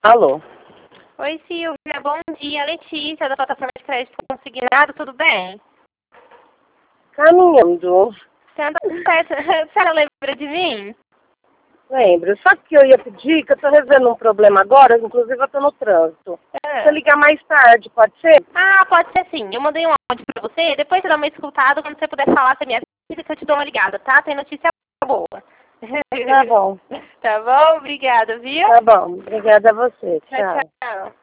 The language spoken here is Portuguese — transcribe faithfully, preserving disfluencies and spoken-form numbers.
Alô? Oi, Silvia. Bom dia. Letícia, da plataforma de crédito consignado. Tudo bem? Caminhando. Você anda certo? A senhora lembra de mim? Lembro. Sabe o que eu ia pedir? Que eu tô resolvendo um problema agora, inclusive eu tô no trânsito. Ah. Se eu ligar mais tarde, pode ser? ah, pode ser sim. Eu mandei um áudio pra você. Depois você dá uma escutada. Quando você puder falar com a minha filha, que eu te dou uma ligada, tá? Tem notícia boa. Tá bom. Tá bom? Obrigada, viu? Tá bom. Obrigada a você. Tchau, Tchau. tchau.